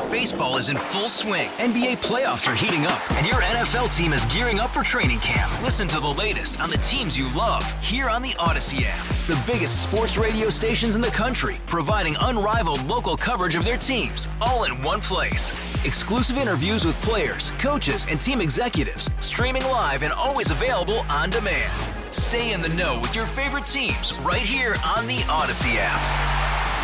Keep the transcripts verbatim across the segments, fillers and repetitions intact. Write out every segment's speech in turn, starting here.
Baseball is in full swing. N B A playoffs are heating up, and your N F L team is gearing up for training camp. Listen to the latest on the teams you love here on the Odyssey app. The biggest sports radio stations in the country, providing unrivaled local coverage of their teams, all in one place. Exclusive interviews with players, coaches, and team executives, streaming live and always available on demand. Stay in the know with your favorite teams right here on the Odyssey app.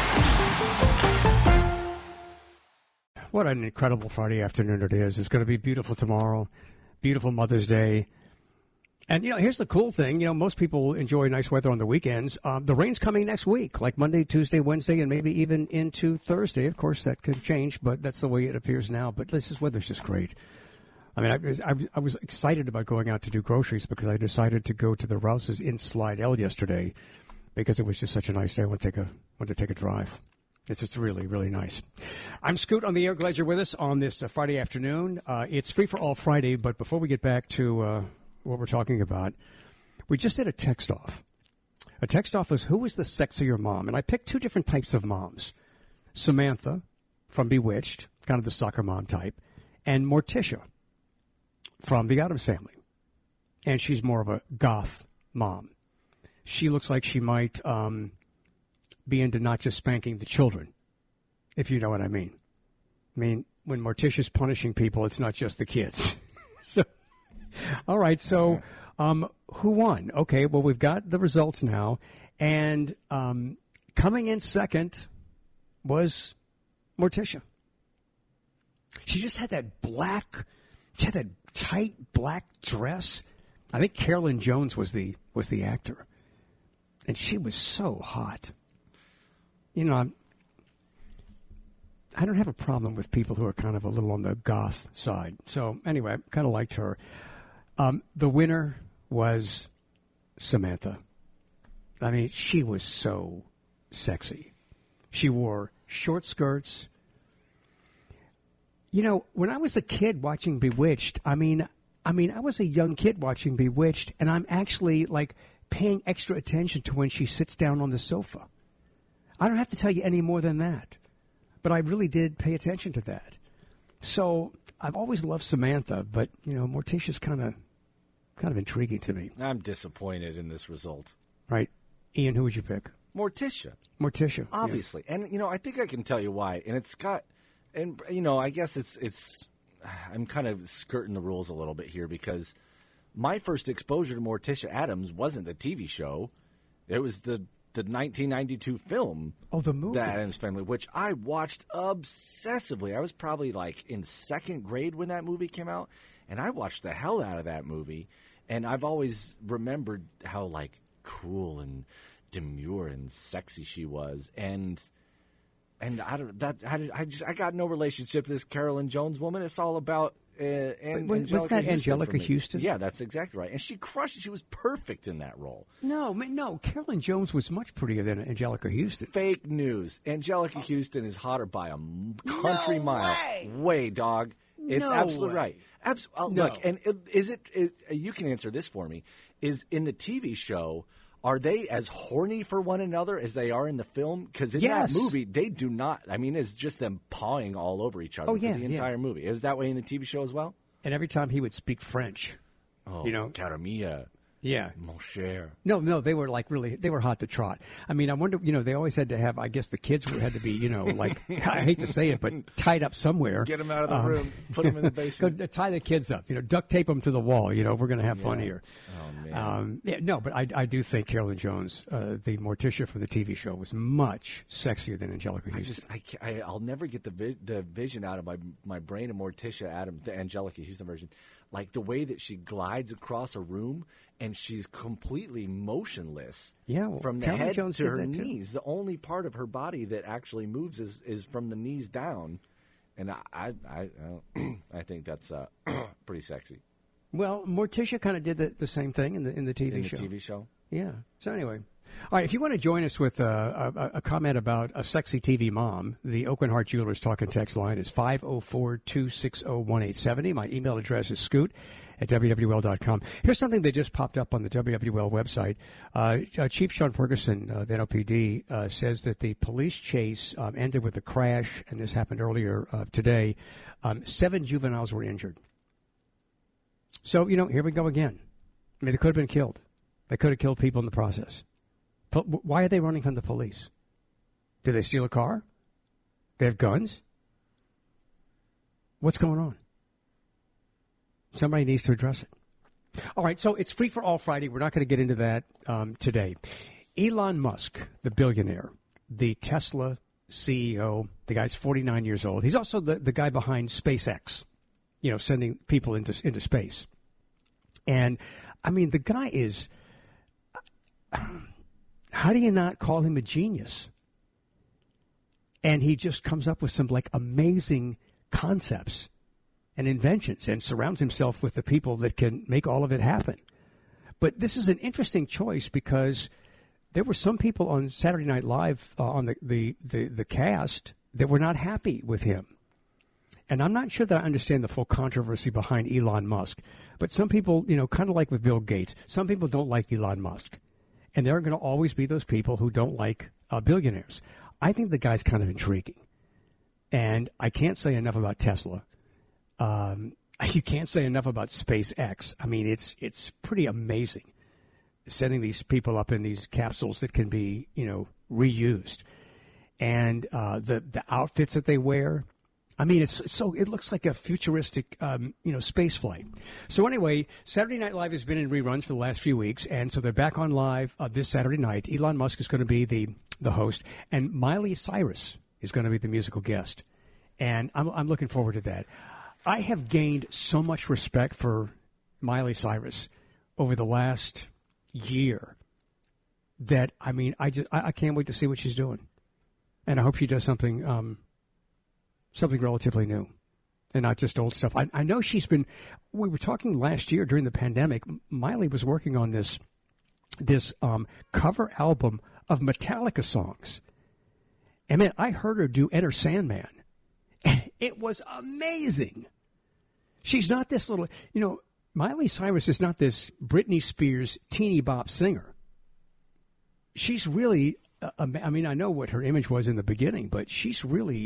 What an incredible Friday afternoon it is. It's going to be beautiful tomorrow. Beautiful Mother's Day. And, you know, here's the cool thing. You know, most people enjoy nice weather on the weekends. Um, the rain's coming next week, like Monday, Tuesday, Wednesday, and maybe even into Thursday. Of course, that could change, but that's the way it appears now. But this is, weather's just great. I mean, I was, I, I was excited about going out to do groceries because I decided to go to the Rouse's in Slidell yesterday because it was just such a nice day. I went to take a, went to take a drive. It's just really, really nice. I'm Scoot on the air. Glad you're with us on this uh, Friday afternoon. Uh, it's Free for All Friday, but before we get back to uh, what we're talking about, we just did a text off. A text off was, who is the sexier mom? And I picked two different types of moms. Samantha from Bewitched, kind of the soccer mom type, and Morticia from The Addams Family. And she's more of a goth mom. She looks like she might... Um, be into not just spanking the children, if you know what I mean. I mean, when Morticia's punishing people, it's not just the kids. so, all right, so um, who won? Okay, well, we've got the results now. And um, coming in second was Morticia. She just had that black, she had that tight black dress. I think Carolyn Jones was the was the actor. And she was so hot. You know, I'm, I don't have a problem with people who are kind of a little on the goth side. So, anyway, I kind of liked her. Um, the winner was Samantha. I mean, she was so sexy. She wore short skirts. You know, when I was a kid watching Bewitched, I mean, I mean, I was a young kid watching Bewitched, and I'm actually, like, paying extra attention to when she sits down on the sofa. I don't have to tell you any more than that. But I really did pay attention to that. So I've always loved Samantha, but, you know, Morticia's kind of kind of intriguing to me. I'm disappointed in this result. Right. Ian, who would you pick? Morticia. Morticia. Obviously. Yeah. And, you know, I think I can tell you why. And it's got, and, you know, I guess it's, it's, I'm kind of skirting the rules a little bit here because my first exposure to Morticia Addams wasn't the T V show. It was the the nineteen ninety-two film, oh, the movie, The Addams Family, which I watched obsessively. I was probably like in second grade when that movie came out, and I watched the hell out of that movie. And I've always remembered how like cool and demure and sexy she was. And and I don't that I, I just I got no relationship with this Carolyn Jones woman. It's all about. Uh, and was, was that Houston Angelica Houston? Yeah, that's exactly right. And she crushed it. She was perfect in that role. No, no. Carolyn Jones was much prettier than Angelica Houston. Fake news. Angelica oh. Houston is hotter by a country no mile. Way. Way, dog. It's no absolutely way. right. Abs- uh, no. Look, and it, is it, it? You can answer this for me. Is in the T V show, are they as horny for one another as they are in the film? Because in yes. that movie, they do not. I mean, it's just them pawing all over each other oh, for yeah, the entire yeah. movie. Is that way in the T V show as well? And every time he would speak French, oh, you know, cara mia, yeah, mon cher. No, no, they were like really, they were hot to trot. I mean, I wonder, you know, they always had to have. I guess the kids had to be, you know, like I hate to say it, but tied up somewhere. Get them out of the um, room, put them in the basement. Go, tie the kids up, you know, duct tape them to the wall. You know, we're going to have yeah. fun here. Oh man. Um, yeah, no, but I, I do think Carolyn Jones, uh, the Morticia from the T V show, was much sexier than Angelica Houston. I just, I, I, I'll never get the vi- the vision out of my my brain of Morticia Addams, the Angelica Houston version. Like the way that she glides across a room and she's completely motionless yeah, well, from the Carolyn head Jones to her did that knees. Too. The only part of her body that actually moves is, is from the knees down. And I I, I, I think that's uh, pretty sexy. Well, Morticia kind of did the, the same thing in the in the T V in show. the T V show? Yeah. So anyway, All right, if you want to join us with a, a, a comment about a sexy T V mom, the Oakland Heart Jewelers talk and text line is five oh four, two six oh, one eight seven oh. My email address is scoot at W W L dot com. Here's something that just popped up on the W W L website. Uh, Chief Sean Ferguson of the N O P D uh, says that the police chase um, ended with a crash, and this happened earlier uh, today. Um, seven juveniles were injured. So, you know, here we go again. I mean, they could have been killed. They could have killed people in the process. But why are they running from the police? Did they steal a car? They have guns? What's going on? Somebody needs to address it. All right, so it's Free for All Friday. We're not going to get into that um, today. Elon Musk, the billionaire, the Tesla C E O, the guy's forty-nine years old. He's also the, the guy behind SpaceX, you know, sending people into into space. And, I mean, the guy is... How do you not call him a genius? And he just comes up with some, like, amazing concepts and inventions and surrounds himself with the people that can make all of it happen. But this is an interesting choice because there were some people on Saturday Night Live uh, on the, the, the, the cast that were not happy with him. And I'm not sure that I understand the full controversy behind Elon Musk. But some people, you know, kind of like with Bill Gates, some people don't like Elon Musk. And there are going to always be those people who don't like uh, billionaires. I think the guy's kind of intriguing. And I can't say enough about Tesla. Um, you can't say enough about SpaceX. I mean, it's it's pretty amazing sending these people up in these capsules that can be, you know, reused. And uh, the, the outfits that they wear. I mean, it's so it looks like a futuristic, um, you know, space flight. So anyway, Saturday Night Live has been in reruns for the last few weeks, and so they're back on live uh, this Saturday night. Elon Musk is going to be the the host, and Miley Cyrus is going to be the musical guest, and I'm I'm looking forward to that. I have gained so much respect for Miley Cyrus over the last year that I mean, I just I, I can't wait to see what she's doing, and I hope she does something. Um, Something relatively new and not just old stuff. I, I know she's been, we were talking last year during the pandemic, Miley was working on this this um, cover album of Metallica songs. And man, I heard her do Enter Sandman. It was amazing. She's not this little, you know, Miley Cyrus is not this Britney Spears teeny bop singer. She's really, uh, I mean, I know what her image was in the beginning, but she's really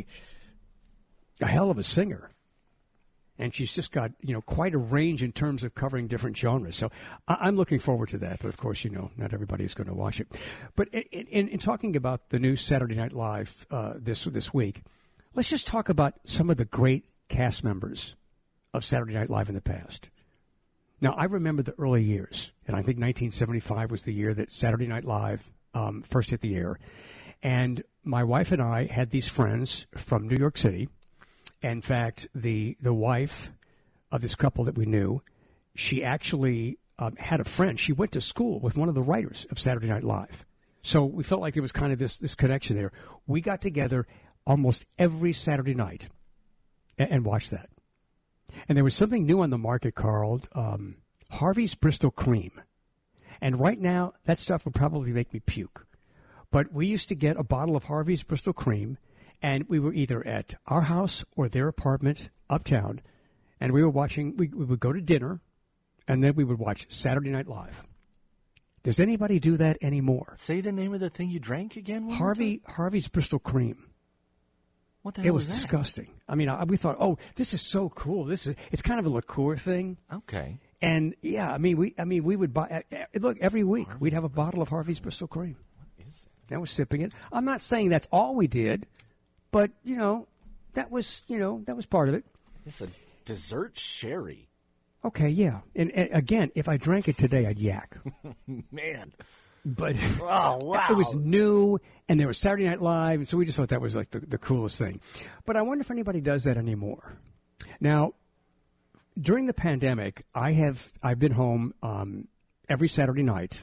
a hell of a singer. And she's just got, you know, quite a range in terms of covering different genres. So I- I'm looking forward to that. But, of course, you know, not everybody is going to watch it. But in, in, in talking about the new Saturday Night Live uh, this this week, let's just talk about some of the great cast members of Saturday Night Live in the past. Now, I remember the early years, and I think nineteen seventy-five was the year that Saturday Night Live um, first hit the air. And my wife and I had these friends from New York City. In fact, the the wife of this couple that we knew, she actually um, had a friend. She went to school with one of the writers of Saturday Night Live. So we felt like there was kind of this, this connection there. We got together almost every Saturday night and, and watched that. And there was something new on the market called um, Harvey's Bristol Cream. And right now, that stuff would probably make me puke. But we used to get a bottle of Harvey's Bristol Cream, and we were either at our house or their apartment uptown, and we were watching, we, we would go to dinner, and then we would watch Saturday Night Live. Does anybody do that anymore? Say the name of the thing you drank again? Harvey Harvey's Bristol Cream. What the hell It was is that? disgusting. I mean, I, we thought, oh, this is so cool. This is it's kind of a liqueur thing. Okay. And yeah, I mean, we I mean, we would buy uh, look every week. Harvey's we'd have a bottle of Harvey's Bristol Cream. What is that? And we're sipping it. I'm not saying that's all we did. But, you know, that was, you know, that was part of it. It's a dessert sherry. Okay, yeah. And, and again, if I drank it today, I'd yak. Man. But oh, wow. It was new, and there was Saturday Night Live, and so we just thought that was like the, the coolest thing. But I wonder if anybody does that anymore. Now, during the pandemic, I have I've been home um, every Saturday night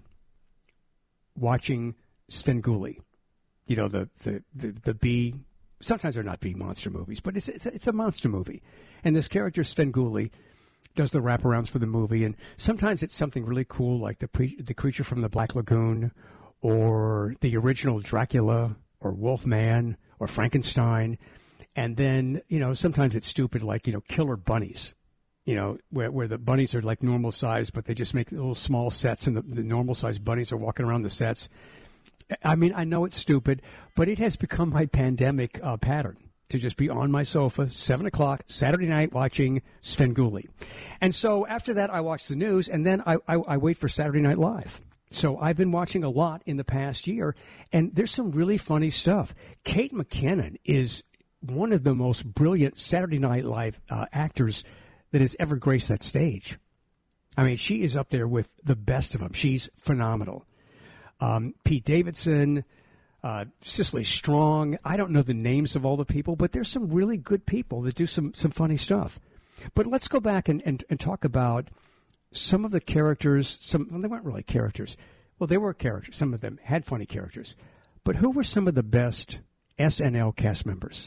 watching Svengoolie. You know, the the the, the bee. Sometimes they're not bee monster movies, but it's it's a, it's a monster movie. And this character, Svengoolie, does the wraparounds for the movie. And sometimes it's something really cool, like the pre- the creature from the Black Lagoon, or the original Dracula or Wolfman or Frankenstein. And then, you know, sometimes it's stupid, like, you know, killer bunnies, you know, where, where the bunnies are like normal size, but they just make little small sets and the, the normal size bunnies are walking around the sets. I mean, I know it's stupid, but it has become my pandemic uh, pattern to just be on my sofa, seven o'clock, Saturday night, watching Svengoolie. And so after that, I watch the news, and then I, I, I wait for Saturday Night Live. So I've been watching a lot in the past year, and there's some really funny stuff. Kate McKinnon is one of the most brilliant Saturday Night Live uh, actors that has ever graced that stage. I mean, she is up there with the best of them. She's phenomenal. Um, Pete Davidson, uh, Cicely Strong. I don't know the names of all the people, but there's some really good people that do some, some funny stuff. But let's go back and, and, and talk about some of the characters. Some well, they weren't really characters. Well, they were characters. Some of them had funny characters. But who were some of the best S N L cast members?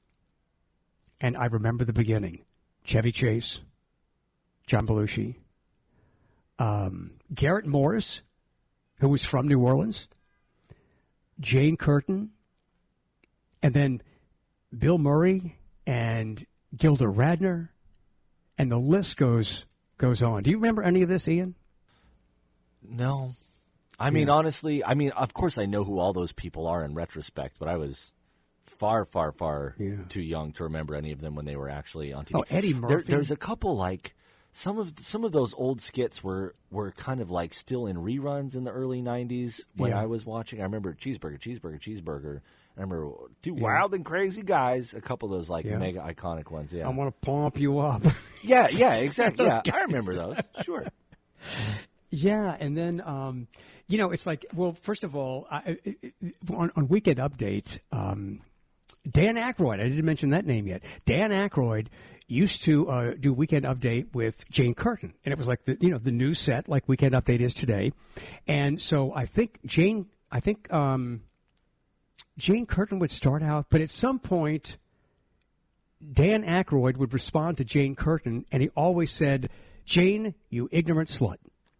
And I remember the beginning. Chevy Chase, John Belushi, um, Garrett Morris, who was from New Orleans, Jane Curtin, and then Bill Murray and Gilda Radner, and the list goes goes on. Do you remember any of this, Ian? No. I mean, yeah. honestly, I mean, of course I know who all those people are in retrospect, but I was far, far, far yeah. too young to remember any of them when they were actually on T V. Oh, Eddie Murphy. There, there's a couple, like, some of some of those old skits were, were kind of, like, still in reruns in the early nineties when yeah. I was watching. I remember Cheeseburger, Cheeseburger, Cheeseburger. I remember Two yeah. Wild and Crazy Guys, a couple of those, like, yeah. mega iconic ones, yeah. I want to pump you up. yeah, yeah, exactly. yeah, guys. I remember those, sure. Yeah, and then, um, you know, it's like, well, first of all, I, on, on Weekend Update, um, Dan Aykroyd, I didn't mention that name yet. Dan Aykroyd used to uh, do Weekend Update with Jane Curtin, and it was like the you know the news set like Weekend Update is today. And so I think Jane, I think um, Jane Curtin would start out, but at some point, Dan Aykroyd would respond to Jane Curtin, and he always said, "Jane, you ignorant slut."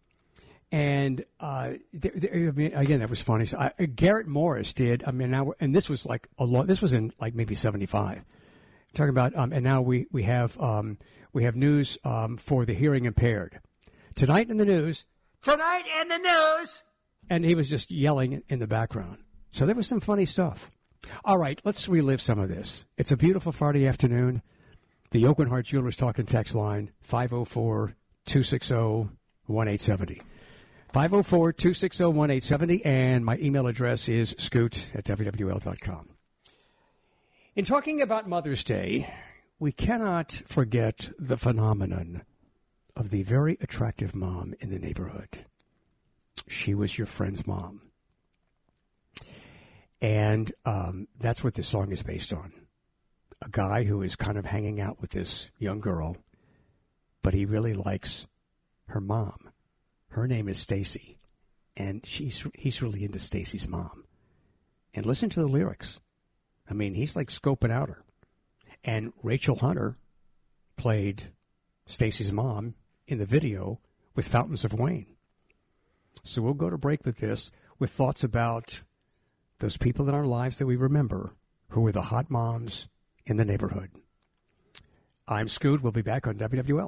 And uh, there, there, I mean, again, that was funny. So I, Garrett Morris did. I mean, now, and this was like a lot. This was in like maybe seventy-five. Talking about, um, and now we we have um, we have news um, for the hearing impaired tonight in the news. Tonight in the news, and he was just yelling in the background. So there was some funny stuff. All right, let's relive some of this. It's a beautiful Friday afternoon. The Oak and Heart Jewelers Talking Text line five oh four, two six oh, one eight seven oh. five oh four, two six oh, one eight seven oh, and my email address is scoot at W W L dot com. In talking about Mother's Day, we cannot forget the phenomenon of the very attractive mom in the neighborhood. She was your friend's mom. And um, that's what this song is based on. A guy who is kind of hanging out with this young girl, but he really likes her mom. Her name is Stacy, and she's he's really into Stacy's mom. And listen to the lyrics. I mean, he's like scoping out her. And Rachel Hunter played Stacy's mom in the video with Fountains of Wayne. So we'll go to break with this, with thoughts about those people in our lives that we remember who were the hot moms in the neighborhood. I'm Scoot. We'll be back on W W L.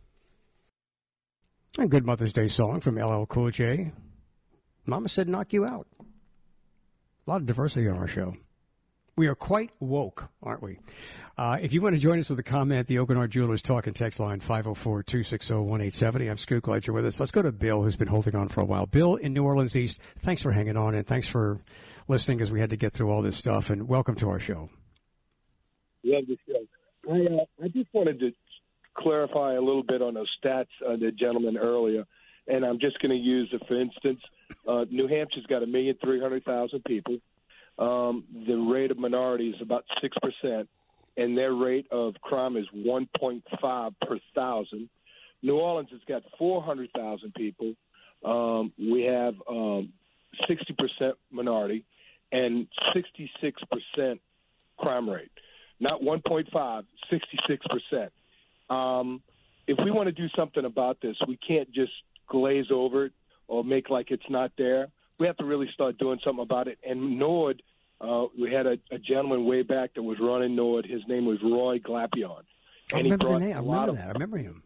A good Mother's Day song from L L Cool J. Mama said knock you out. A lot of diversity on our show. We are quite woke, aren't we? Uh, if you want to join us with a comment, the Oak and Heart Jewelers Talk and Text line five oh four, two six oh, one eight seven oh. I'm Scoot. Glad you're with us. Let's go to Bill, who's been holding on for a while. Bill in New Orleans East, thanks for hanging on, and thanks for listening as we had to get through all this stuff, and welcome to our show. Love the show. I, uh, I just wanted to clarify a little bit on those stats uh, the gentleman earlier, and I'm just going to use, uh, for instance, uh, New Hampshire's got a million three hundred thousand people. Um, the rate of minority is about six percent, and their rate of crime is one point five per thousand. New Orleans has got four hundred thousand people. Um, we have um, sixty percent minority and sixty-six percent crime rate. Not one point five, sixty-six percent. Um, if we want to do something about this, we can't just glaze over it or make like it's not there. we have to really start doing something about it. And Nord, uh, we had a, a gentleman way back that was running Nord. His name was Roy Glapion. I remember the name. I remember that. I remember him.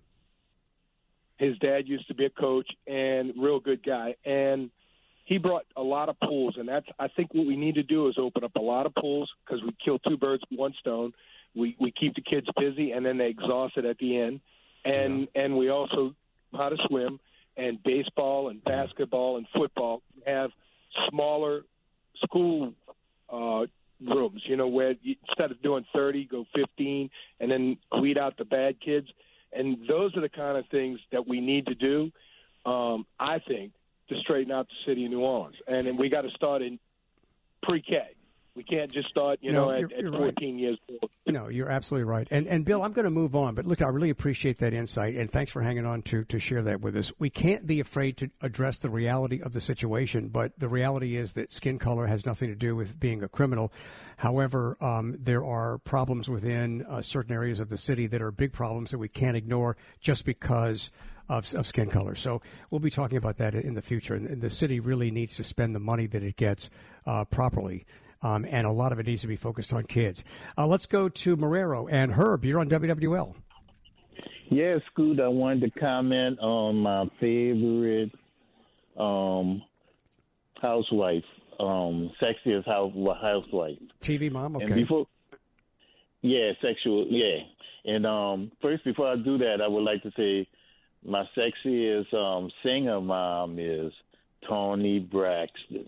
His dad used to be a coach and real good guy. And he brought a lot of pools. And that's, I think what we need to do is open up a lot of pools because we kill two birds with one stone. We we keep the kids busy, and then they exhaust it at the end. And yeah. and we also how to swim, and baseball and basketball and football have smaller school uh, rooms, you know, where you, instead of doing thirty, go fifteen, and then weed out the bad kids. And those are the kind of things that we need to do, um, I think, to straighten out the city of New Orleans. And, and we got to start in pre-K. We can't just start, you no, know, you're, at, at you're fourteen right. years old. No, you're absolutely right. And, and Bill, I'm going to move on. But, look, I really appreciate that insight, and thanks for hanging on to, to share that with us. We can't be afraid to address the reality of the situation, but the reality is that skin color has nothing to do with being a criminal. However, um, there are problems within uh, certain areas of the city that are big problems that we can't ignore just because of, of skin color. So we'll be talking about that in the future. And, and the city really needs to spend the money that it gets uh, properly. Um, and a lot of it needs to be focused on kids. Uh, let's go to Marrero. And Herb, you're on W W L. Yes, Scoot, I wanted to comment on my favorite um, housewife, um, sexiest house, housewife. T V mom, okay. And before, yeah, sexual, yeah. And um, first, before I do that, I would like to say my sexiest um, singer mom is Toni Braxton.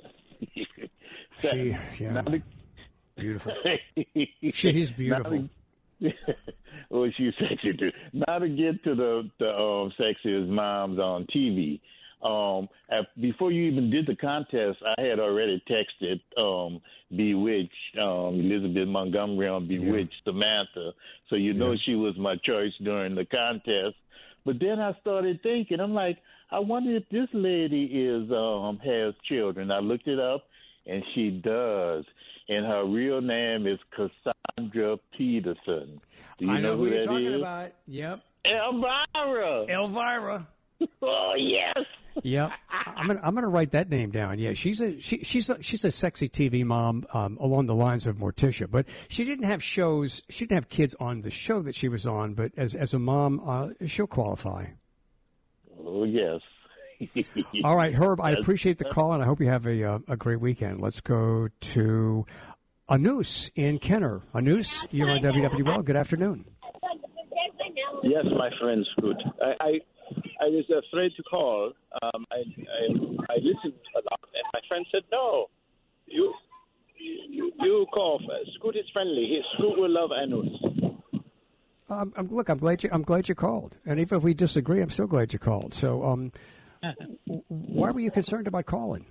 She, yeah, the, beautiful. She's beautiful. Well, she's sexy too. Now to get to the the um, sexiest moms on T V. Um, at, before you even did the contest, I had already texted um, Bewitched, um, Elizabeth Montgomery on Bewitched, yeah. Samantha. So you know yeah. she was my choice during the contest. But then I started thinking, I'm like, I wonder if this lady is um, has children. I looked it up. And she does. And her real name is Cassandra Peterson. Do you I know, know who, who you're that talking is? about. Yep. Elvira. Elvira. Oh, yes. Yep. I'm gonna I'm gonna write that name down. Yeah, she's a she, she's a, she's a sexy T V mom um, along the lines of Morticia, but she didn't have shows. She didn't have kids on the show that she was on. But as as a mom, uh, she'll qualify. Oh yes. All right, Herb, I appreciate the call, and I hope you have a, uh, a great weekend. Let's go to Anus in Kenner. Anus, you're on W W L. Good afternoon. Yes, my friend, Scoot. I, I I was afraid to call. Um, I, I I listened a lot, and my friend said, no, you you, you call. Scoot is friendly. He, Scoot will love Anus. Um, I'm, look, I'm glad you I'm glad you called, and even if we disagree, I'm still glad you called. So, um. Why were you concerned about calling?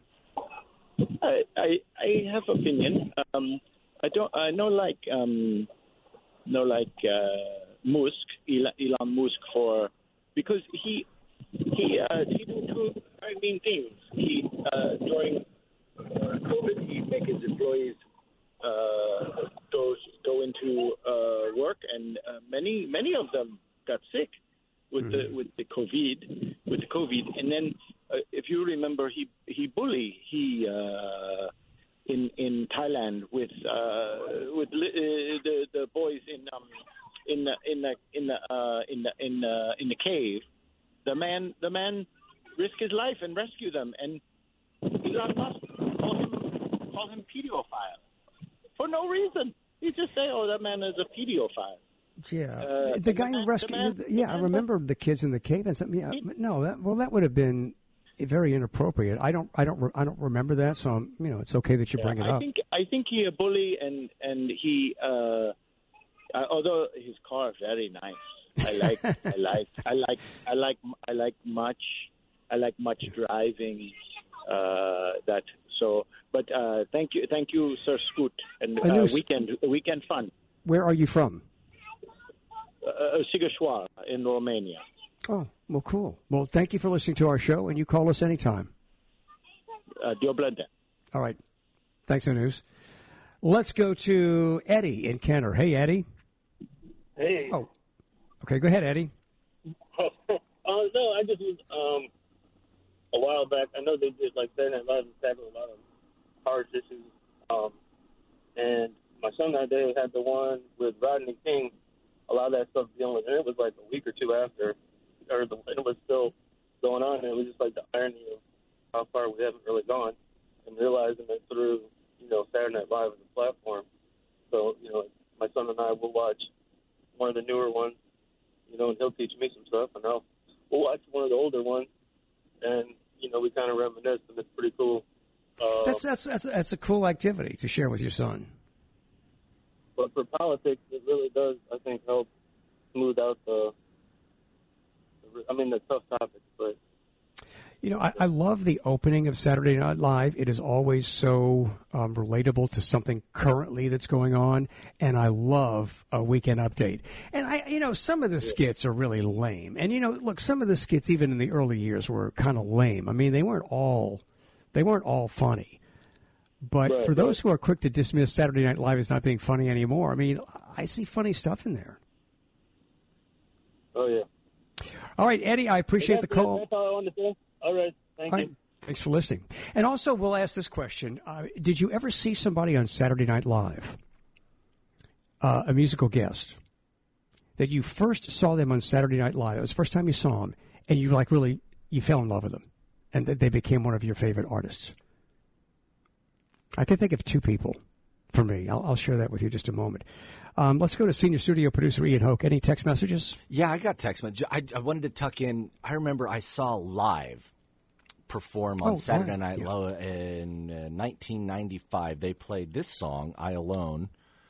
I I, I have opinion. Um, I don't. I know like um, know like uh, Musk, Elon, Elon Musk for because he he uh, he do two very mean things. He uh, during uh, COVID he make his employees uh, go go into uh, work, and uh, many many of them got sick. With the with the COVID, with the COVID, and then uh, if you remember, he he bullied he uh, in in Thailand with uh, with li- uh, the the boys in um in the in the in the uh, in the in the in the cave. The man the man risked his life and rescued them, and Elon Musk called him called him pedophile for no reason. He just say, "Oh, that man is a pedophile." Yeah, uh, the guy the who man, rescued. man, yeah, I remember the kids in the cave and something. Yeah, but no, that well, that would have been very inappropriate. I don't, I don't, I don't remember that. So I'm, you know, it's okay that you yeah, bring it I up. think I think he a bully, and and he, uh, uh, although his car is very nice. I like, I like, I like, I like, I like much, I like much driving. Uh, that so, but uh, thank you, thank you, Sir Scoot, and uh, weekend weekend fun. Where are you from? Uh, Sighisoara in Romania. Oh, well, cool. Well, thank you for listening to our show, and you call us anytime. Uh, Dio Blenda. All right. Thanks, Anus. Let's go to Eddie in Kenner. Hey, Eddie. Hey. Oh, okay. Go ahead, Eddie. uh, no, I just um, a while back, I know they did like Saturday Night Live and tackle a lot of hard issues. Um, and my son that day had the one with Rodney King. A lot of that stuff dealing with, and it was like a week or two after, or the, it was still going on. And it was just like the irony of how far we haven't really gone, and realizing that through, you know, Saturday Night Live as a platform. So, you know, my son and I will watch one of the newer ones, you know, and he'll teach me some stuff, and I'll we'll watch one of the older ones, and you know, we kind of reminisce, and it's pretty cool. Uh, that's that's that's that's a cool activity to share with your son. But for politics, it really does, I think, help smooth out the, I mean, the tough topics. But you know, I, I love the opening of Saturday Night Live. It is always so um, relatable to something currently that's going on, and I love a Weekend Update. And I, you know, some of the skits are really lame. And you know, look, some of the skits, even in the early years, were kind of lame. I mean, they weren't all, they weren't all funny. But right, for those right. who are quick to dismiss Saturday Night Live as not being funny anymore, I mean, I see funny stuff in there. Oh yeah. All right, Eddie, I appreciate the call. That's all I wanted to say. All right. Thank All you. right. Thanks for listening. And also, we'll ask this question. Uh, did you ever see somebody on Saturday Night Live, uh, a musical guest, that you first saw them on Saturday Night Live? It was the first time you saw them, and you like really, you fell in love with them, and that they became one of your favorite artists? I can think of two people for me. I'll, I'll share that with you in just a moment. Um, let's go to senior studio producer Ian Hoke. Any text messages? Yeah, I got text messages. I, I wanted to tuck in. I remember I saw Live perform on Oh, Saturday right. Night Yeah. Live in uh, nineteen ninety-five. They played this song, I Alone.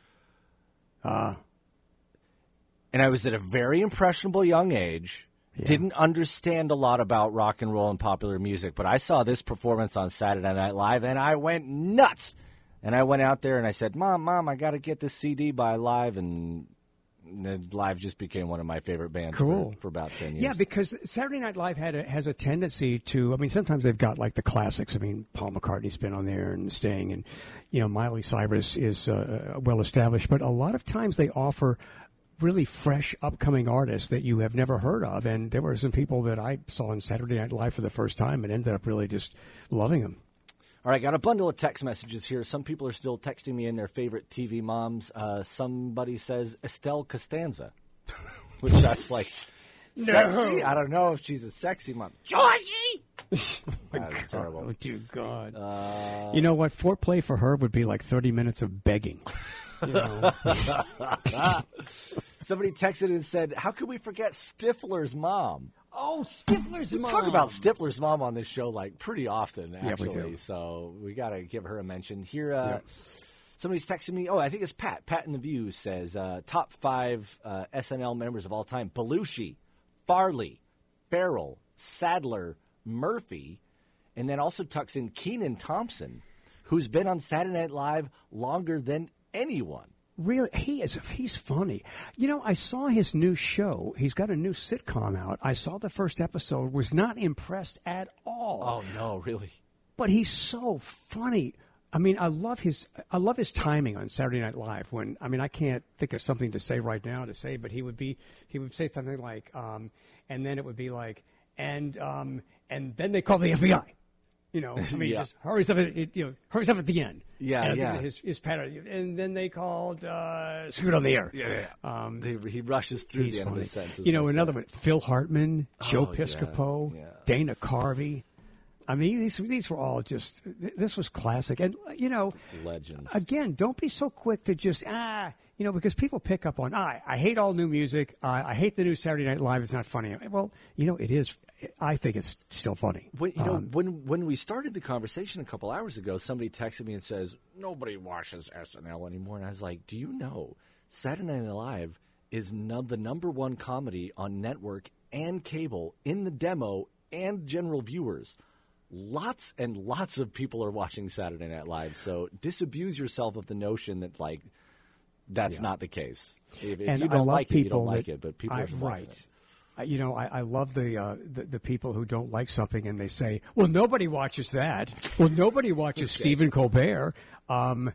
Uh, And I was at a very impressionable young age. Yeah. Didn't understand a lot about rock and roll and popular music, but I saw this performance on Saturday Night Live, and I went nuts. And I went out there and I said, Mom, Mom, I got to get this C D by Live, and Live just became one of my favorite bands Cool. for, for about ten years. Yeah, because Saturday Night Live had a, has a tendency to, I mean, sometimes they've got like the classics. I mean, Paul McCartney's been on there and Sting, and, you know, Miley Cyrus is uh, well established. But a lot of times they offer really fresh, upcoming artists that you have never heard of. And there were some people that I saw on Saturday Night Live for the first time and ended up really just loving them. All right, got a bundle of text messages here. Some people are still texting me in their favorite T V moms. Uh, somebody says Estelle Costanza, which I was like, sexy? No. I don't know if she's a sexy mom. Georgie! That's terrible. Oh, dear God. Uh, you know what? Foreplay for her would be like thirty minutes of begging. You know? Somebody texted and said, how could we forget Stifler's mom? Oh, Stifler's We mom. talk about Stifler's mom on this show like pretty often, Yeah, we actually. do. So we got to give her a mention. Here, uh, Yeah. somebody's texting me. Oh, I think it's Pat. Pat in the View says, uh, top five uh, S N L members of all time. Belushi, Farley, Farrell, Sadler, Murphy, and then also tucks in Kenan Thompson, who's been on Saturday Night Live longer than anyone. Really, he is. He's funny. You know, I saw his new show. He's got a new sitcom out. I saw the first episode. Was not impressed at all. Oh, no, really? But he's so funny. I mean, I love his. I love his timing on Saturday Night Live. When I mean, I can't think of something to say right now to say, but he would be. He would say something like, um, and then it would be like, and um, and then they call the F B I. You know, I mean, Yeah. just hurries up at it, you know, hurries up at the end. Yeah, and I yeah. Think that his his pattern, and then they called uh, Scoot on the Air. Yeah, yeah. Um, They, he rushes through he's the end funny. of his sentences. You know, like another that. one, Phil Hartman, Joe Oh, yeah, Piscopo, yeah. Dana Carvey. I mean, these these were all just. This was classic, and you know, Legends. Again, don't be so quick to just ah, you know, because people pick up on I. I hate all new music. I, I hate the new Saturday Night Live. It's not funny. Well, you know, it is. I think it's still funny. When, you know, Um, when when we started the conversation a couple hours ago, somebody texted me and says, nobody watches S N L anymore. And I was like, do you know Saturday Night Live is no, the number one comedy on network and cable in the demo and general viewers? Lots and lots of people are watching Saturday Night Live. So disabuse yourself of the notion that, like, that's Yeah. not the case. If, if and you I don't love like it, you people don't like that- it. But people I, are watching right. it. I- You know, I, I love the, uh, the the people who don't like something and they say, "Well, nobody watches that." Well, nobody watches Stephen Colbert. Um,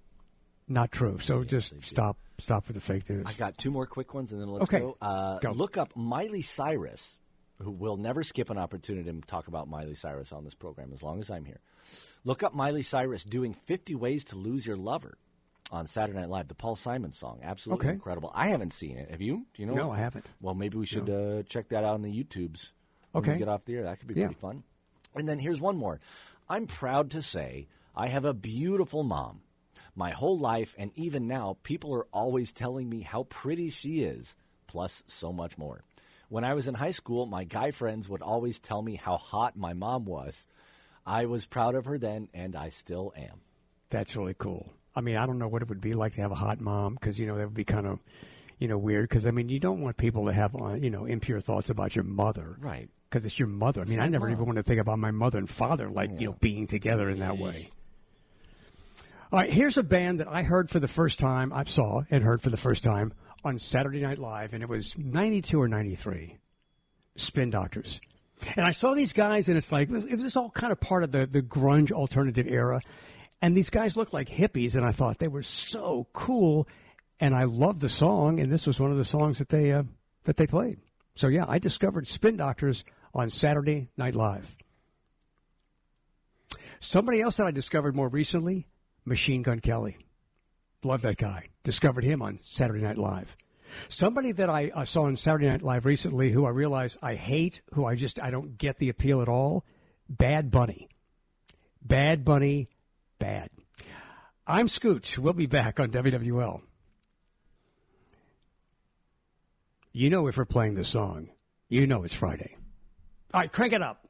not true. So just stop stop with the fake news. I got two more quick ones, and then let's Okay. go. Uh, Go. Look up Miley Cyrus, who will never skip an opportunity to talk about Miley Cyrus on this program as long as I'm here. Look up Miley Cyrus doing fifty Ways to Lose Your Lover on Saturday Night Live, the Paul Simon song. Absolutely okay. incredible. I haven't seen it. Have you? Do you know? No, what? I haven't. Well, maybe we should no. uh, check that out on the YouTubes when okay. we get off the air. That could be yeah. pretty fun. And then here's one more. I'm proud to say I have a beautiful mom. My whole life, and even now, people are always telling me how pretty she is, plus so much more. When I was in high school, my guy friends would always tell me how hot my mom was. I was proud of her then, and I still am. That's really cool. I mean, I don't know what it would be like to have a hot mom, because, you know, that would be kind of, you know, weird. Because, I mean, you don't want people to have, uh, you know, impure thoughts about your mother. Right. Because it's your mother. I mean, I never mom. even want to think about my mother and father, like, yeah. you know, being together in that way. All right, here's a band that I heard for the first time, I saw and heard for the first time on Saturday Night Live, and it was ninety-two or ninety-three, Spin Doctors. And I saw these guys, and it's like, it was all kind of part of the, the grunge alternative era. And these guys looked like hippies, and I thought they were so cool. And I loved the song, and this was one of the songs that they uh, that they played. So, yeah, I discovered Spin Doctors on Saturday Night Live. Somebody else that I discovered more recently, Machine Gun Kelly. Love that guy. Discovered him on Saturday Night Live. Somebody that I uh, saw on Saturday Night Live recently who I realize I hate, who I just, I don't get the appeal at all, Bad Bunny. Bad Bunny, bad. I'm Scooch. We'll be back on W W L. You know if we're playing this song, you know it's Friday. All right, crank it up.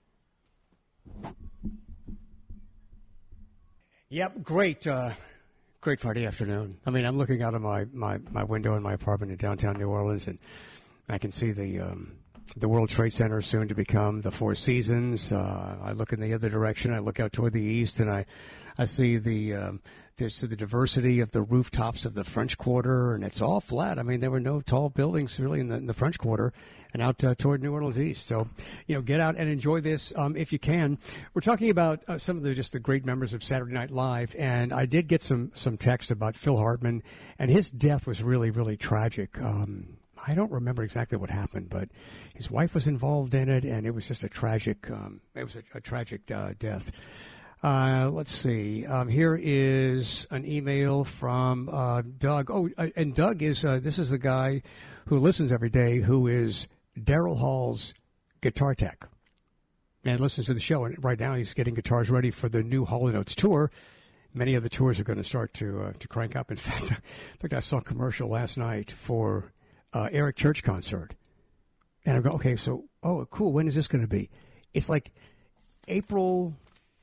Yep, great, uh, great Friday afternoon. I mean, I'm looking out of my, my, my window in my apartment in downtown New Orleans, and I can see the um, the World Trade Center soon to become the Four Seasons. Uh, I look in the other direction. I look out toward the east, and I, I see the um, this the diversity of the rooftops of the French Quarter, and it's all flat. I mean, there were no tall buildings really in the, in the French Quarter and out uh, toward New Orleans East. So, you know, get out and enjoy this um, if you can. We're talking about uh, some of the just the great members of Saturday Night Live, and I did get some some text about Phil Hartman, and his death was really, really tragic. Um, I don't remember exactly what happened, but his wife was involved in it, and it was just a tragic, um, it was a, a tragic uh, death. Uh, let's see. Um, here is an email from uh, Doug. Oh, uh, and Doug is, uh, this is the guy who listens every day, who is Daryl Hall's guitar tech, and listens to the show. And right now he's getting guitars ready for the new Hall and Oates tour. Many of the tours are going to start to uh, to crank up. In fact, in fact, I saw a commercial last night for Uh, Eric Church concert. And I go, okay, so, oh, cool, when is this going to be? It's like April,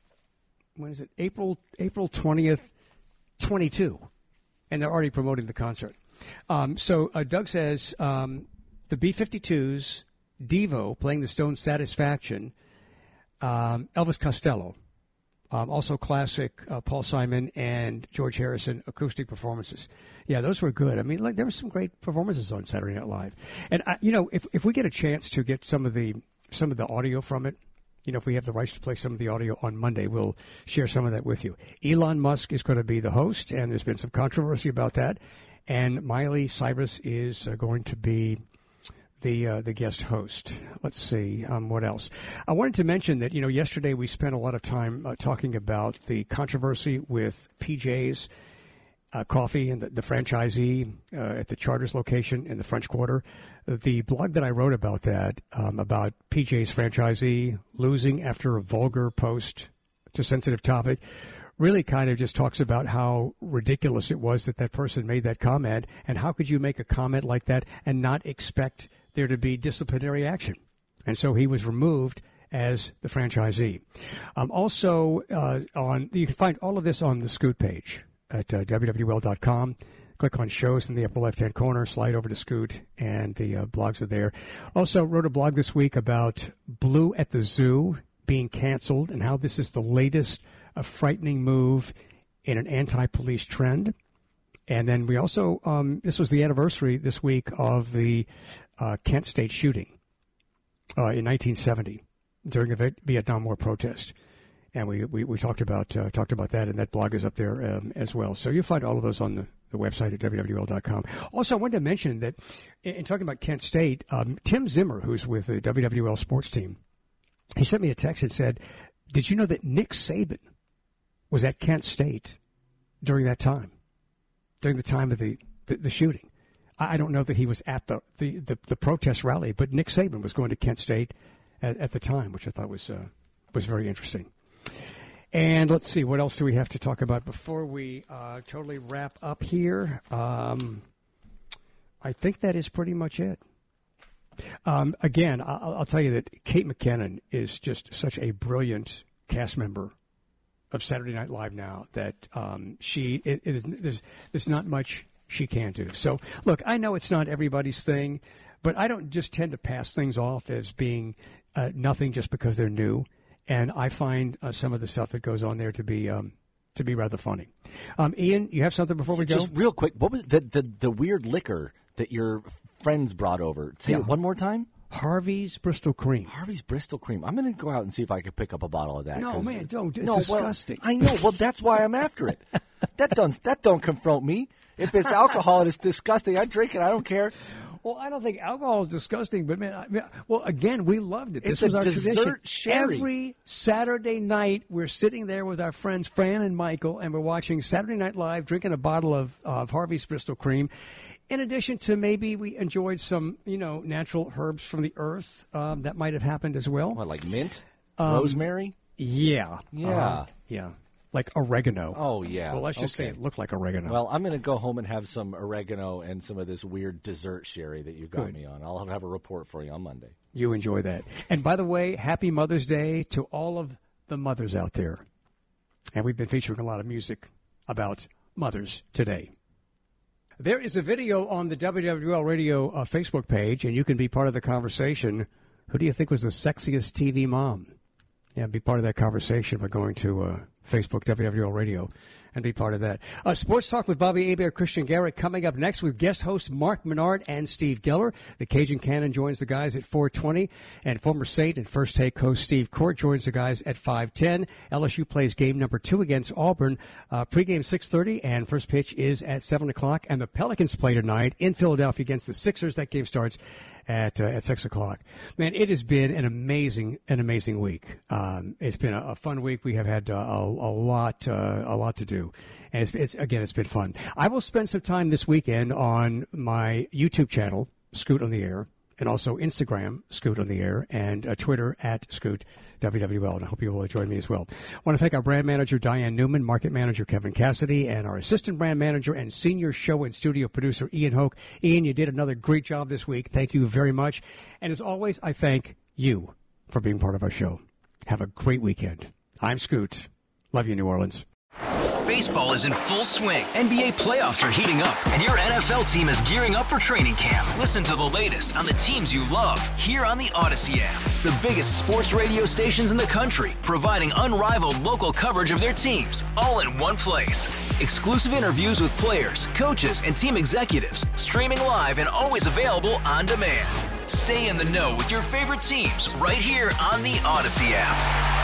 when is it? April April twentieth, twenty-two. And they're already promoting the concert. Um, so uh, Doug says um, the B fifty-twos, Devo playing the Stones' Satisfaction, um, Elvis Costello, um, also classic uh, Paul Simon and George Harrison acoustic performances. Yeah, those were good. I mean, like there were some great performances on Saturday Night Live. And I, you know, if if we get a chance to get some of the some of the audio from it, you know, if we have the rights to play some of the audio on Monday, we'll share some of that with you. Elon Musk is going to be the host, and there's been some controversy about that. And Miley Cyrus is uh, going to be the uh, the guest host. Let's see, um, what else? I wanted to mention that, you know, yesterday we spent a lot of time uh, talking about the controversy with P J's Uh, coffee and the, the franchisee uh, at the Charters location in the French Quarter. The blog that I wrote about that, um, about P J's franchisee losing after a vulgar post to sensitive topic, really kind of just talks about how ridiculous it was that that person made that comment, and how could you make a comment like that and not expect there to be disciplinary action. And so he was removed as the franchisee. Um, also, uh, on you can find all of this on the Scoot page at uh, W W L dot com. Click on shows in the upper left-hand corner, slide over to Scoot, and the uh, blogs are there. Also wrote a blog this week about Blue at the Zoo being canceled and how this is the latest a frightening move in an anti-police trend. And then we also, um, this was the anniversary this week of the uh, Kent State shooting uh, in nineteen seventy during a Vietnam War protest. And we, we, we talked about uh, talked about that, and that blog is up there um, as well. So you'll find all of those on the the website at W W L dot com. Also, I wanted to mention that in, in talking about Kent State, um, Tim Zimmer, who's with the W W L sports team, he sent me a text that said, did you know that Nick Saban was at Kent State during that time, during the time of the, the, the shooting? I don't know that he was at the, the, the, the protest rally, but Nick Saban was going to Kent State at, at the time, which I thought was uh, was very interesting. And let's see, what else do we have to talk about before we uh, totally wrap up here? Um, I think that is pretty much it. Um, again, I'll, I'll tell you that Kate McKinnon is just such a brilliant cast member of Saturday Night Live now that um, she it, it is there's, there's not much she can do. So, look, I know it's not everybody's thing, but I don't just tend to pass things off as being uh, nothing just because they're new. And I find uh, some of the stuff that goes on there to be um, to be rather funny. Um, Ian, you have something before we go? Just real quick, what was the the, the weird liquor that your friends brought over? Say Yeah. it one more time. Harvey's Bristol Cream. Harvey's Bristol Cream. I'm going to go out and see if I can pick up a bottle of that. No, 'cause- man, don't. It's no, disgusting. Well, I know. Well, that's why I'm after it. That don't that don't confront me. If it's alcohol and it's disgusting, I drink it. I don't care. Well, I don't think alcohol is disgusting, but man, I mean, well, again, we loved it. This It's a was our dessert tradition. sherry. Every Saturday night, we're sitting there with our friends Fran and Michael, and we're watching Saturday Night Live, drinking a bottle of, of Harvey's Bristol Cream. In addition to maybe we enjoyed some, you know, natural herbs from the earth. Um, that might have happened as well. What, like mint, Um, rosemary? Yeah, Yeah. uh, yeah, like oregano. Oh yeah. Well, let's just say Okay. it looked like oregano. Well, I'm going to go home and have some oregano and some of this weird dessert sherry that you got Good. me on. I'll have a report for you on Monday. You enjoy that. And by the way, happy Mother's Day to all of the mothers out there. And we've been featuring a lot of music about mothers today. There is a video on the W W L Radio uh, Facebook page, and you can be part of the conversation. Who do you think was the sexiest T V mom? Yeah, be part of that conversation by going to uh, Facebook, W W L Radio, and be part of that. Uh, Sports Talk with Bobby Hebert, Christian Garrett coming up next with guest hosts Mark Menard and Steve Geller. The Cajun Cannon joins the guys at four twenty, and former Saint and First Take host Steve Court joins the guys at five ten. L S U plays game number two against Auburn. Uh, pregame six thirty, and first pitch is at seven o'clock. And the Pelicans play tonight in Philadelphia against the Sixers. That game starts at uh, at six o'clock. Man, it has been an amazing, an amazing week. Um, it's been a, a fun week. We have had uh, a, a lot, uh, a lot to do, and it's, it's again, it's been fun. I will spend some time this weekend on my YouTube channel, Scoot on the Air, and also Instagram, Scoot on the Air, and uh, Twitter at Scoot W W L. And I hope you will join me as well. I want to thank our brand manager, Diane Newman, market manager, Kevin Cassidy, and our assistant brand manager and senior show and studio producer, Ian Hoke. Ian, you did another great job this week. Thank you very much. And as always, I thank you for being part of our show. Have a great weekend. I'm Scoot. Love you, New Orleans. Baseball is in full swing. N B A playoffs are heating up, and your N F L team is gearing up for training camp. Listen to the latest on the teams you love here on the Odyssey app. The biggest sports radio stations in the country, providing unrivaled local coverage of their teams, all in one place. Exclusive interviews with players, coaches, and team executives, streaming live and always available on demand. Stay in the know with your favorite teams right here on the Odyssey app.